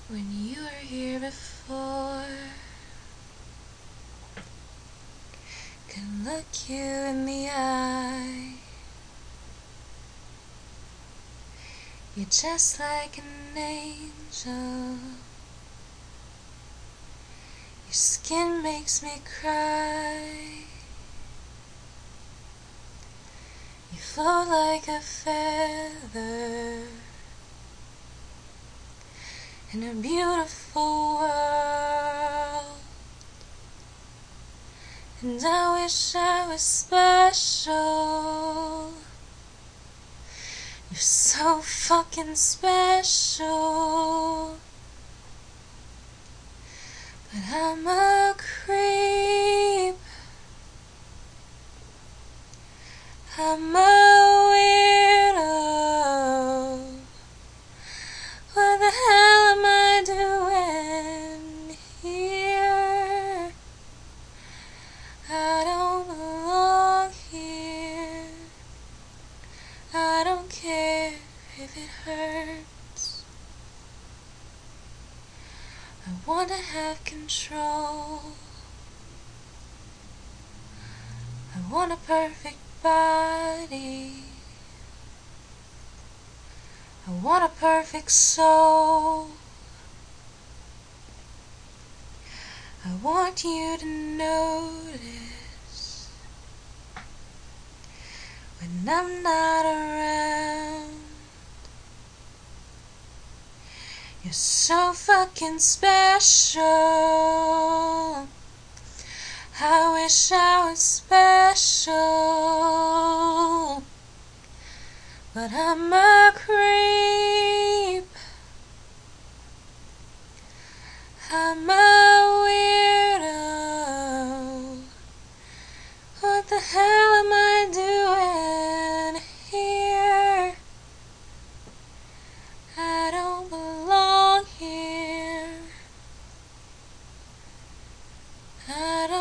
when you were here before. Can look you in the eye. You're just like an angel. Your skin makes me cry. You float like a feather in a beautiful world. And I wish I was special. You're so fucking special. But I'm a creep. I'm a weirdo. What the hell am I doing here? I don't belong here. I don't care if it hurts. I wanna have control. I want a perfect body. I want a perfect soul. I want you to notice when I'm not around. You're so fucking special. I wish I was special. But I'm a creep. I'm a weirdo. What the hell am I doing here? I don't belong here. I don't